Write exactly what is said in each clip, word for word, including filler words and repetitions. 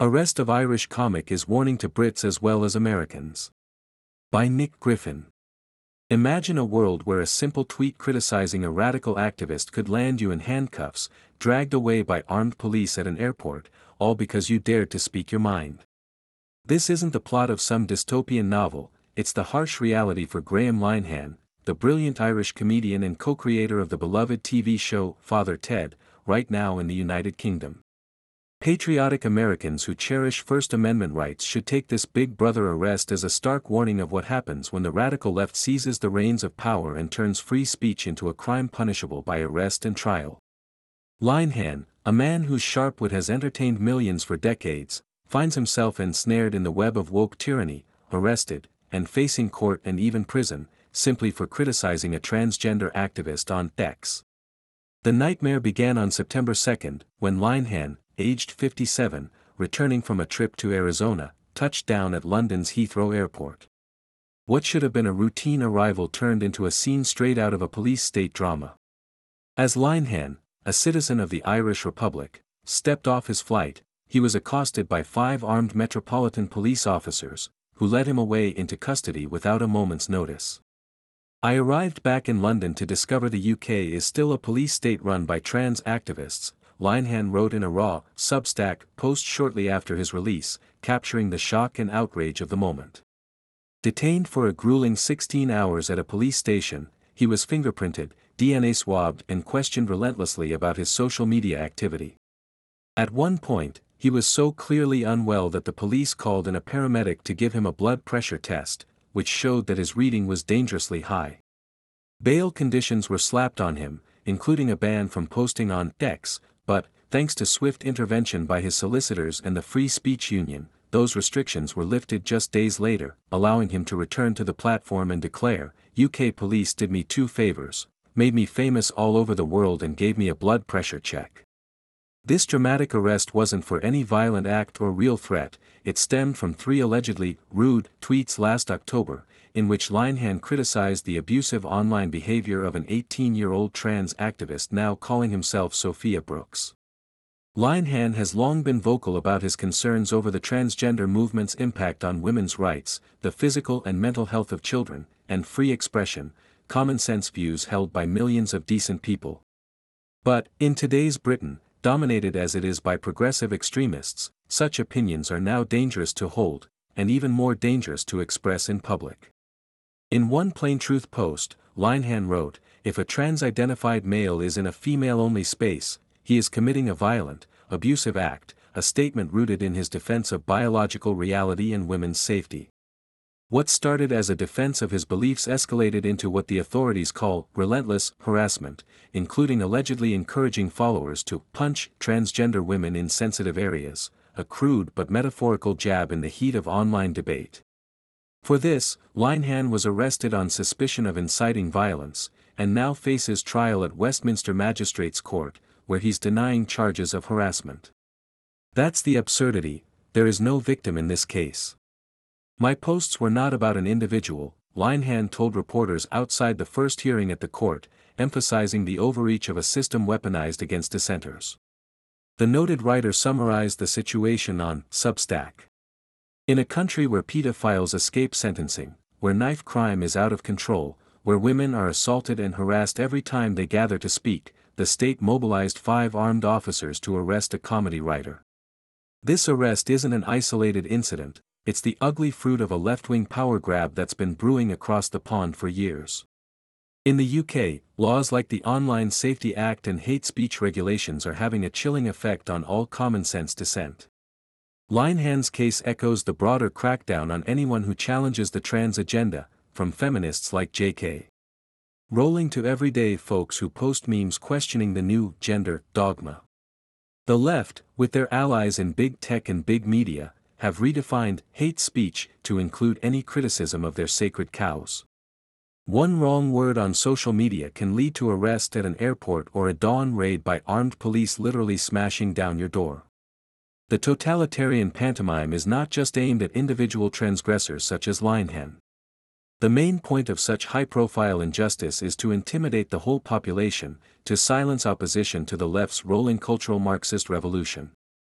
Arrest of Irish comic is warning to Brits as well as Americans. By Nick Griffin. Imagine a world where a simple tweet criticizing a radical activist could land you in handcuffs, dragged away by armed police at an airport, all because you dared to speak your mind. This isn't the plot of some dystopian novel, it's the harsh reality for Graham Linehan, the brilliant Irish comedian and co-creator of the beloved T V show Father Ted, right now in the United Kingdom. Patriotic Americans who cherish First Amendment rights should take this Big Brother arrest as a stark warning of what happens when the radical left seizes the reins of power and turns free speech into a crime punishable by arrest and trial. Linehan, a man whose sharp wit has entertained millions for decades, finds himself ensnared in the web of woke tyranny, arrested, and facing court and even prison, simply for criticizing a transgender activist on X. The nightmare began on September second, when Linehan, aged fifty-seven, returning from a trip to Arizona, touched down at London's Heathrow Airport. What should have been a routine arrival turned into a scene straight out of a police state drama. As Linehan, a citizen of the Irish Republic, stepped off his flight, he was accosted by five armed Metropolitan Police officers, who led him away into custody without a moment's notice. I arrived back in London to discover the U K is still a police state run by trans activists, Linehan wrote in a raw, Substack post shortly after his release, capturing the shock and outrage of the moment. Detained for a grueling sixteen hours at a police station, he was fingerprinted, D N A swabbed and questioned relentlessly about his social media activity. At one point, he was so clearly unwell that the police called in a paramedic to give him a blood pressure test, which showed that his reading was dangerously high. Bail conditions were slapped on him, including a ban from posting on X, but, thanks to swift intervention by his solicitors and the Free Speech Union, those restrictions were lifted just days later, allowing him to return to the platform and declare, U K police did me two favors, made me famous all over the world and gave me a blood pressure check. This dramatic arrest wasn't for any violent act or real threat, it stemmed from three allegedly rude tweets last October, in which Linehan criticized the abusive online behavior of an eighteen-year-old trans activist now calling himself Sophia Brooks. Linehan has long been vocal about his concerns over the transgender movement's impact on women's rights, the physical and mental health of children, and free expression, common-sense views held by millions of decent people. But, in today's Britain, dominated as it is by progressive extremists, such opinions are now dangerous to hold, and even more dangerous to express in public. In one Plain Truth post, Linehan wrote, "If a trans-identified male is in a female-only space, he is committing a violent, abusive act," a statement rooted in his defense of biological reality and women's safety. What started as a defense of his beliefs escalated into what the authorities call relentless harassment, including allegedly encouraging followers to punch transgender women in sensitive areas, a crude but metaphorical jab in the heat of online debate. For this, Linehan was arrested on suspicion of inciting violence, and now faces trial at Westminster Magistrates' Court, where he's denying charges of harassment. That's the absurdity, there is no victim in this case. My posts were not about an individual, Linehan told reporters outside the first hearing at the court, emphasizing the overreach of a system weaponized against dissenters. The noted writer summarized the situation on Substack. In a country where pedophiles escape sentencing, where knife crime is out of control, where women are assaulted and harassed every time they gather to speak, the state mobilized five armed officers to arrest a comedy writer. This arrest isn't an isolated incident, it's the ugly fruit of a left-wing power grab that's been brewing across the pond for years. In the U K, laws like the Online Safety Act and hate speech regulations are having a chilling effect on all common-sense dissent. Linehan's case echoes the broader crackdown on anyone who challenges the trans agenda, from feminists like J K Rowling to everyday folks who post memes questioning the new gender dogma. The left, with their allies in big tech and big media, have redefined hate speech to include any criticism of their sacred cows. One wrong word on social media can lead to arrest at an airport or a dawn raid by armed police literally smashing down your door. The totalitarian pantomime is not just aimed at individual transgressors such as Linehan. The main point of such high-profile injustice is to intimidate the whole population, to silence opposition to the left's rolling cultural Marxist revolution.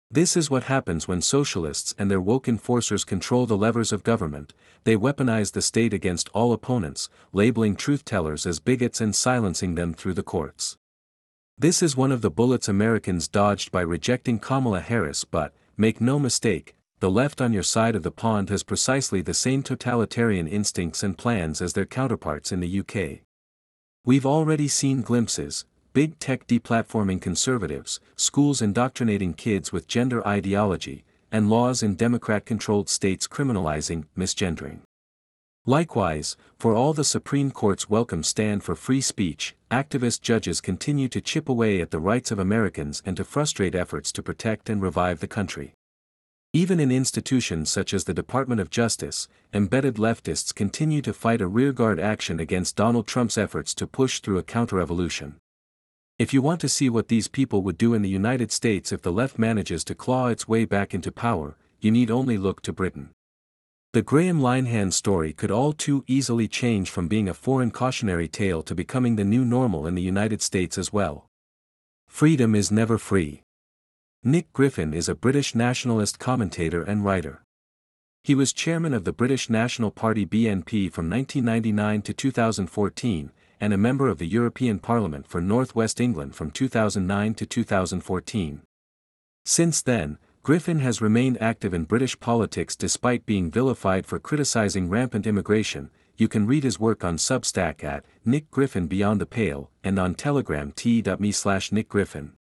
This is what happens when socialists and their woke enforcers control the levers of government. They weaponize the state against all opponents, labeling truth-tellers as bigots and silencing them through the courts. This is one of the bullets Americans dodged by rejecting Kamala Harris, but, make no mistake, the left on your side of the pond has precisely the same totalitarian instincts and plans as their counterparts in the U K. We've already seen glimpses: big tech deplatforming conservatives, schools indoctrinating kids with gender ideology, and laws in Democrat-controlled states criminalizing misgendering. Likewise, for all the Supreme Court's welcome stand for free speech, activist judges continue to chip away at the rights of Americans and to frustrate efforts to protect and revive the country. Even in institutions such as the Department of Justice, embedded leftists continue to fight a rearguard action against Donald Trump's efforts to push through a counter-revolution. If you want to see what these people would do in the United States if the left manages to claw its way back into power, you need only look to Britain. The Graham Linehan story could all too easily change from being a foreign cautionary tale to becoming the new normal in the United States as well. Freedom is never free. Nick Griffin is a British nationalist commentator and writer. He was chairman of the British National Party B N P from nineteen ninety-nine to two thousand fourteen, and a member of the European Parliament for North West England from two thousand nine to two thousand fourteen. Since then, Griffin has remained active in British politics despite being vilified for criticising rampant immigration. You can read his work on Substack at Nick Griffin Beyond the Pale and on Telegram t.me slash Nick Griffin.